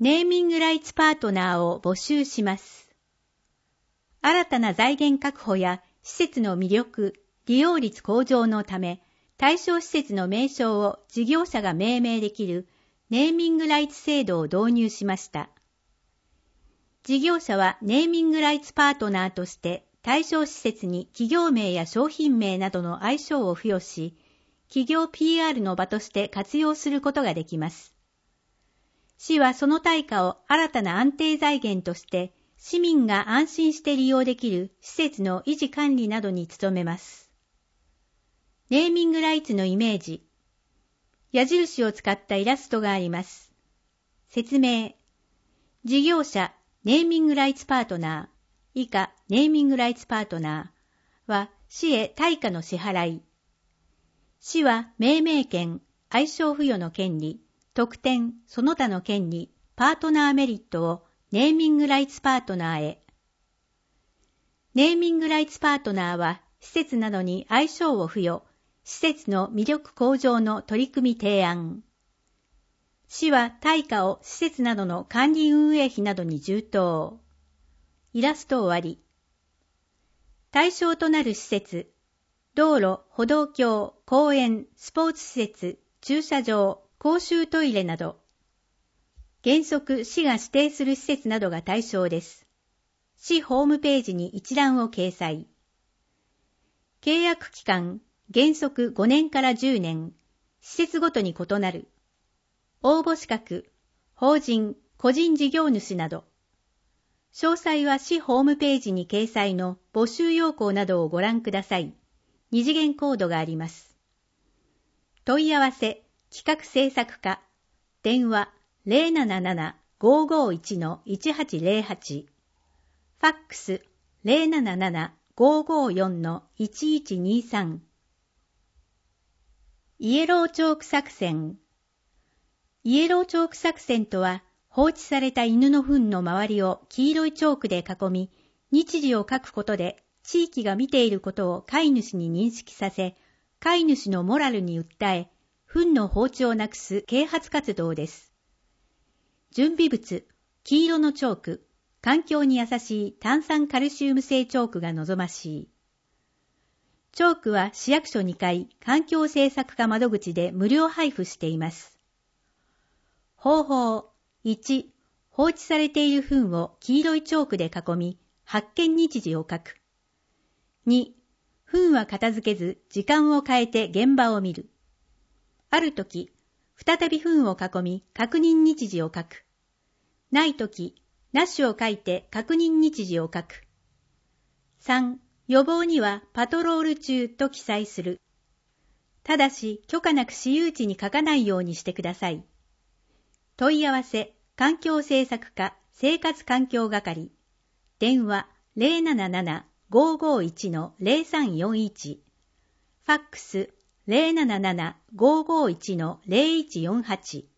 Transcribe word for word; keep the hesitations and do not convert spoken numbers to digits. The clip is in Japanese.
ネーミングライツパートナーを募集します。新たな財源確保や施設の魅力、利用率向上のため、対象施設の名称を事業者が命名できるネーミングライツ制度を導入しました。事業者はネーミングライツパートナーとして対象施設に企業名や商品名などの愛称を付与し、企業 ピーアール の場として活用することができます。市はその対価を新たな安定財源として、市民が安心して利用できる施設の維持管理などに努めます。ネーミングライツのイメージ。矢印を使ったイラストがあります。説明。事業者、ネーミングライツパートナー、以下ネーミングライツパートナーは市へ対価の支払い。市は命名権、愛称付与の権利、特典、その他の権利、パートナーメリットをネーミングライツパートナーへ。ネーミングライツパートナーは施設などに愛称を付与、施設の魅力向上の取り組み提案。市は対価を施設などの管理運営費などに充当。イラスト終わり。対象となる施設、道路、歩道橋、公園、スポーツ施設、駐車場、公衆トイレなど。原則市が指定する施設などが対象です。市ホームページに一覧を掲載。契約期間、原則ごねんからじゅうねん、施設ごとに異なる。応募資格、法人、個人事業主など。詳細は市ホームページに掲載の募集要項などをご覧ください。二次元コードがあります。問い合わせ、企画制作課、電話 ゼロなななな ごーごーいち のいちはちゼロはち、ファックス ゼロなななな ごーごーよん のいちいちにさん。イエローチョーク作戦。イエローチョーク作戦とは、放置された犬の糞の周りを黄色いチョークで囲み、日時を書くことで地域が見ていることを飼い主に認識させ、飼い主のモラルに訴え、糞の放置をなくす啓発活動です。準備物、黄色のチョーク、環境に優しい炭酸カルシウム製チョークが望ましい。チョークは市役所にかい環境政策課窓口で無料配布しています。方法。いち、放置されている糞を黄色いチョークで囲み、発見日時を書く。に、糞は片付けず、時間を変えて現場を見る。あるとき、再び糞を囲み、確認日時を書く。ないとき、なしを書いて確認日時を書く。さん、予防にはパトロール中と記載する。ただし、許可なく私有地に書かないようにしてください。問い合わせ、環境政策課、生活環境係。電話 ゼロなななな ごーごーいち のゼロさんよんいち。ファックス ゼロなななな ごーごーいち のゼロいちよんはち。